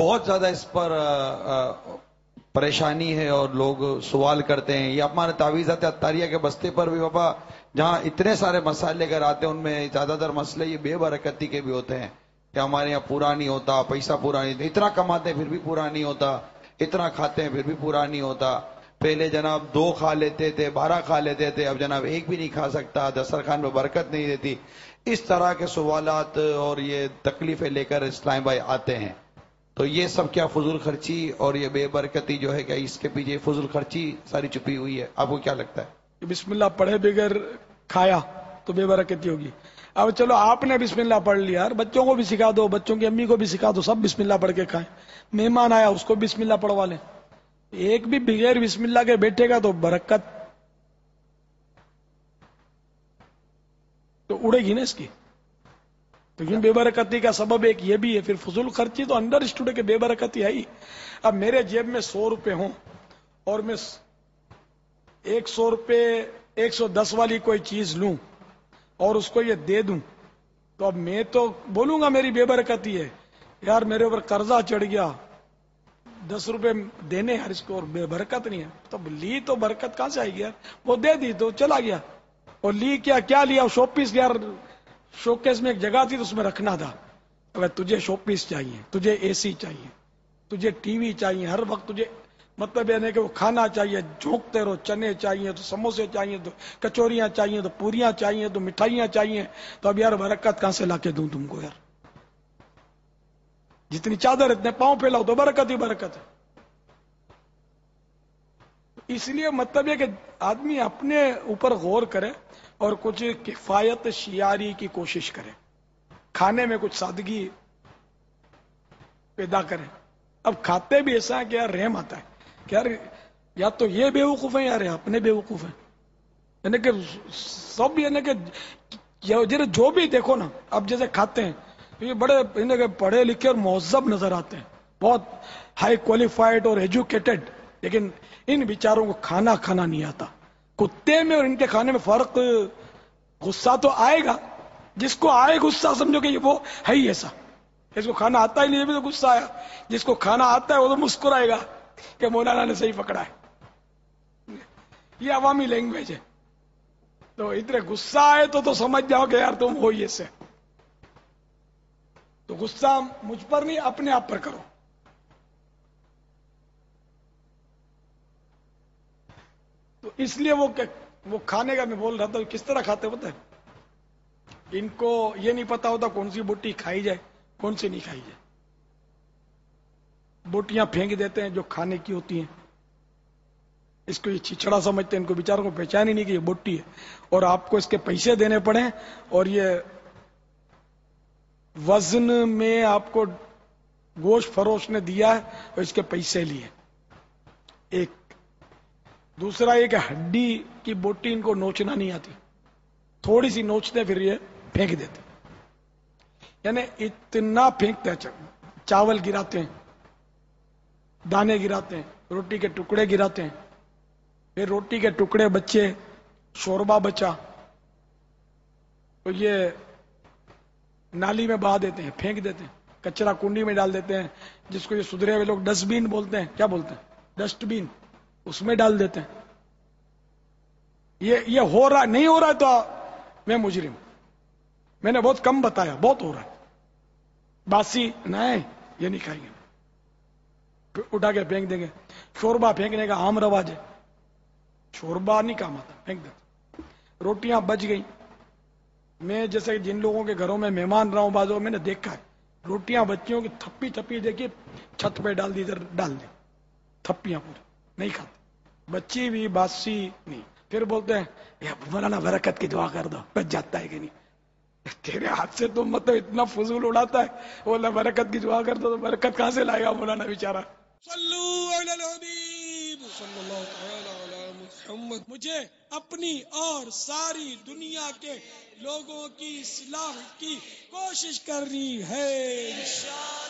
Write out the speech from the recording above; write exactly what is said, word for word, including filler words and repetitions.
بہت زیادہ اس پر پریشانی ہے اور لوگ سوال کرتے ہیں. یہ ہمارے تعویذات عطاریہ کے بستے پر بھی بابا جہاں اتنے سارے مسائل لے کر آتے ہیں ان میں زیادہ تر مسئلے یہ بے برکتی کے بھی ہوتے ہیں کہ ہمارے یہاں پورا نہیں ہوتا, پیسہ پورا نہیں, اتنا کماتے ہیں پھر بھی پورا نہیں ہوتا, اتنا کھاتے ہیں پھر بھی پورا نہیں ہوتا. پہلے جناب دو کھا لیتے تھے, بارہ کھا لیتے تھے, اب جناب ایک بھی نہیں کھا سکتا, دسترخوان میں برکت نہیں دیتی. اس طرح کے سوالات اور یہ تکلیفیں لے کر اسلام بھائی آتے ہیں. تو یہ سب کیا فضول خرچی اور یہ بے برکتی جو ہے کیا اس کے پیچھے فضول خرچی ساری چھپی ہوئی ہے؟ آپ کو کیا لگتا ہے؟ بسم اللہ پڑھے بغیر کھایا تو بے برکتی ہوگی. اب چلو آپ نے بسم اللہ پڑھ لیا, بچوں کو بھی سکھا دو, بچوں کی امی کو بھی سکھا دو, سب بسم اللہ پڑھ کے کھائیں. مہمان آیا اس کو بسم اللہ پڑھوا لیں. ایک بھی بغیر بسم اللہ کے بیٹھے گا تو برکت تو اڑے گی نا اس کی. تو بے برکتی کا سبب ایک یہ بھی ہے. پھر فضول خرچی تو انڈر اسٹوڈے کے بے برکتی آئی. اب میرے جیب میں سو روپے ہوں اور میں ایک سو روپے ایک سو دس والی کوئی چیز لوں اور اس کو یہ دے دوں تو اب میں تو بولوں گا میری بے برکتی ہے. یار میرے اوپر قرضہ چڑھ گیا, دس روپے دینے ہر اس کو, اور بے برکت نہیں ہے. تو لی تو برکت کہاں سے آئے گی یار؟ وہ دے دی تو چلا گیا. اور لی کیا کیا لیا؟ شو پیس. یار شو کیس میں ایک جگہ تھی تو اس میں رکھنا تھا. اگر تجھے شو پیس چاہیے, تجھے اے سی چاہیے, تجھے ٹی وی چاہیے, ہر وقت تجھے مطلب یہ نہیں کہ وہ کھانا چاہیے, جھونکتے رہو, چنے چاہیے تو سموسے چاہیے تو کچوریاں چاہیے تو پوریاں چاہیے تو مٹھائیاں چاہیے, تو اب یار برکت کہاں سے لا کے دوں تم کو یار؟ جتنی چادر اتنے پاؤں پھیلاؤ تو برکت ہی برکت ہے. اس لیے مطلب یہ کہ آدمی اپنے اوپر غور کرے اور کچھ کفایت شیاری کی کوشش کرے, کھانے میں کچھ سادگی پیدا کرے. اب کھاتے بھی ایسا ہے کہ یار رحم آتا ہے کہ یار یا تو یہ بیوقوف ہیں یار اپنے بیوقوف ہیں. یعنی کہ سب یعنی کہ جو بھی دیکھو نا, اب جیسے کھاتے ہیں تو یہ بڑے یعنی کہ پڑھے لکھے اور مہذب نظر آتے ہیں, بہت ہائی کوالیفائڈ اور ایجوکیٹڈ, لیکن ان بیچاروں کو کھانا کھانا نہیں آتا. کتے میں اور ان کے کھانے میں فرق. غصہ تو آئے گا, جس کو آئے غصہ سمجھو کہ وہ ہے ہی ایسا. جس کو کھانا آتا ہی نہیں بھی تو غصہ آیا, جس کو کھانا آتا ہے وہ تو مسکرائے گا کہ مولانا نے صحیح پکڑا ہے. یہ عوامی لینگویج ہے. تو ادھر غصہ آئے تو تو سمجھ جاؤ کہ یار تم ہو ہی ایسے. تو غصہ مجھ پر نہیں, اپنے آپ پر کرو. تو اس لیے وہ وہ کھانے کا میں بول رہا تھا کس طرح کھاتے ہوتا ہے. ان کو یہ نہیں پتا ہوتا کون سی بوٹی کھائی جائے کون سی نہیں کھائی جائے. بوٹیاں پھینک دیتے ہیں جو کھانے کی ہوتی ہیں, اس کو یہ چھچڑا سمجھتے ہیں, ان کو بیچاروں کو پہچان ہی نہیں کہ یہ بوٹی ہے, اور آپ کو اس کے پیسے دینے پڑے, اور یہ وزن میں آپ کو گوشت فروش نے دیا ہے اور اس کے پیسے لیے. ایک دوسرا یہ کہ ہڈی کی بوٹی ان کو نوچنا نہیں آتی, تھوڑی سی نوچتے پھر یہ پھینک دیتے. یعنی اتنا پھینکتے ہیں, چاول گراتے ہیں, دانے گراتے ہیں, روٹی کے ٹکڑے گراتے ہیں, پھر روٹی کے ٹکڑے بچے, شوربا بچا تو یہ نالی میں بہا دیتے ہیں, پھینک دیتے ہیں, کچرا کنڈی میں ڈال دیتے ہیں, جس کو یہ سدھرے ہوئے لوگ ڈسٹ بین بولتے ہیں. کیا بولتے ہیں؟ Dust bin. اس میں ڈال دیتے ہیں. یہ یہ ہو رہا نہیں ہو رہا ہے تو میں مجرم. میں نے بہت کم بتایا, بہت ہو رہا ہے. باسی نہیں, یہ نہیں کھائیں گے, اٹھا کے پھینک دیں گے. شوربا پھینکنے کا عام رواج ہے, شوربا نہیں کام آتا, پھینک دیتے. روٹیاں بچ گئی. میں جیسے جن لوگوں کے گھروں میں مہمان رہا ہوں بازو میں نے دیکھا ہے, روٹیاں بچیوں کی تھپی تھپی دیکھی, چھت پہ ڈال دی, ادھر ڈال دی, تھپیاں پوری نہیں کھاتے. بچی بھی باسی نہیں. پھر بولتے ہیں یا مولانا برکت کی دعا کر دو, بچ جاتا ہے کہ نہیں. تیرے ہاتھ سے تو مطلب اتنا فضول اڑاتا ہے, بولا برکت کی دعا کر دو تو برکت کہاں سے لائے گا مولانا بیچارہ. صلو علی الحبیب صلی اللہ تعالی علی محمد. مجھے اپنی اور ساری دنیا کے لوگوں کی اصلاح کی کوشش کرنی ہے.